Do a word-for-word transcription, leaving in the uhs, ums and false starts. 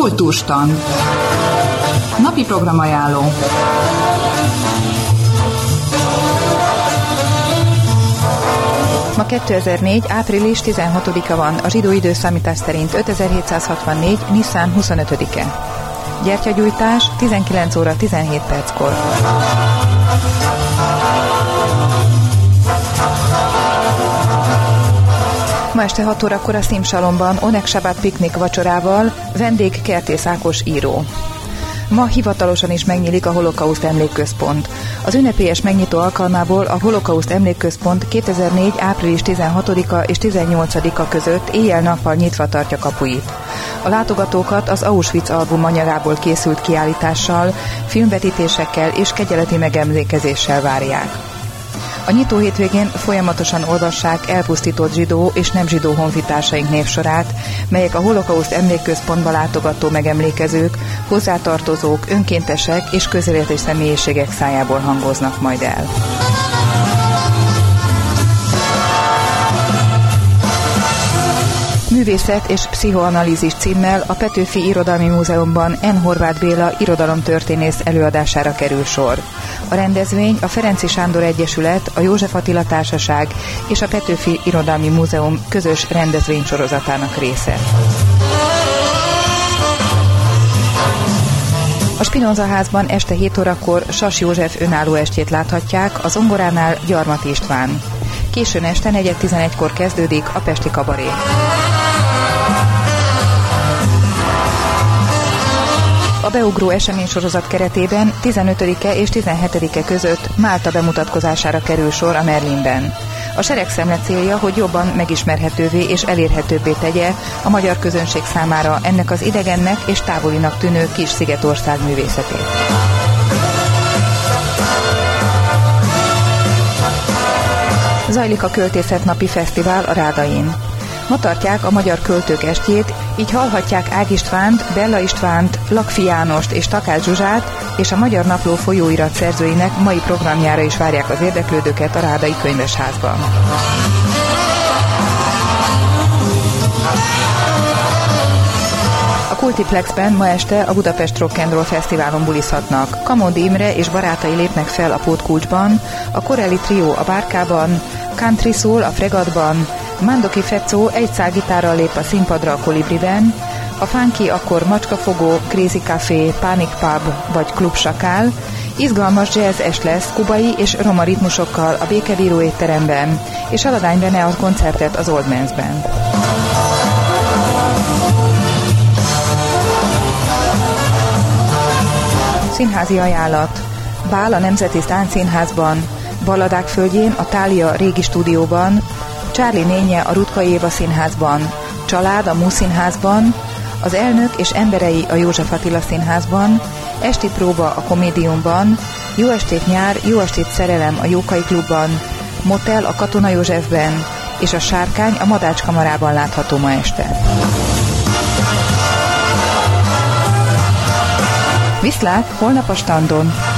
Kultúrstand. Napi programajánló. Ma kétezer-négy. április tizenhatodika van, a zsidó időszámítás szerint ötezer-hétszázhatvannégy. Nisztán huszonötödike. Gyertyagyújtás tizenkilenc óra tizenhét perckor. Ma este hat órakor a Szimsalomban Onek Sabát piknik vacsorával, vendég Kertész Ákos író. Ma hivatalosan is megnyílik a Holokauszt Emlékközpont. Az ünnepélyes megnyitó alkalmából a Holokauszt Emlékközpont kétezer-négy. április tizenhatodika és tizennyolcadika között éjjel-nappal nyitva tartja kapuit. A látogatókat az Auschwitz album anyagából készült kiállítással, filmvetítésekkel és kegyeleti megemlékezéssel várják. A nyitó hétvégén folyamatosan olvassák elpusztított zsidó és nem zsidó honfitársaink névsorát, melyek a Holokauszt Emlékközpontba látogató megemlékezők, hozzátartozók, önkéntesek és közéleti személyiségek szájából hangoznak majd el. Művészet és pszichoanalízis címmel a Petőfi Irodalmi Múzeumban N. Horváth Béla irodalomtörténész előadására kerül sor. A rendezvény a Ferenczy Sándor Egyesület, a József Attila Társaság és a Petőfi Irodalmi Múzeum közös rendezvénysorozatának része. A Spinoza házban este hét órakor Sas József önálló estjét láthatják, a zongoránál Gyarmati István. Későn este negyven tizenegykor kezdődik a Pesti Kabaré. A beugró eseménysorozat keretében tizenötödike és tizenhetedike között Málta bemutatkozására kerül sor a Merlinben. A seregszemle célja, hogy jobban megismerhetővé és elérhetőbbé tegye a magyar közönség számára ennek az idegennek és távolinak tűnő kis szigetország művészetét. Zajlik a Költészetnapi Fesztivál a Rádain. Ma tartják a magyar költők estjét, így hallhatják Ág Istvánt, Bella Istvánt, Lakfi Jánost és Takács Zsuzsát, és a Magyar Napló folyóirat szerzőinek mai programjára is várják az érdeklődőket a Rádai Könyvesházban. A Kultiplexben ma este a Budapest Rock and Roll Fesztiválon bulizhatnak. Kamondi Imre és barátai lépnek fel a Pótkulcsban, a Corelli Trio a Bárkában, Country Soul a Fregatban, Mandoki Fecó egy szál gitárral lép a színpadra a Kolibriben, a Funky akkor Macskafogó, Crazy Café, Panic Pub vagy Klub Sakál, izgalmas jazz est lesz kubai és roma ritmusokkal a Békebíró étteremben, és Aladány Bene a koncertet az Old Mansben. Színházi ajánlat. Bál a Nemzeti Táncszínházban, Balladák földjén a Thália régi stúdióban, Csárli Nénye a Rutka Éva Színházban, Család a Múszínházban, Az Elnök és emberei a József Attila Színházban, esti próba a Komédiumban, Jó estét nyár, Jó estét szerelem a Jókai Klubban, Motel a Katona Józsefben, és a Sárkány a Madács Kamarában látható ma este. Viszlát, holnap a Standon!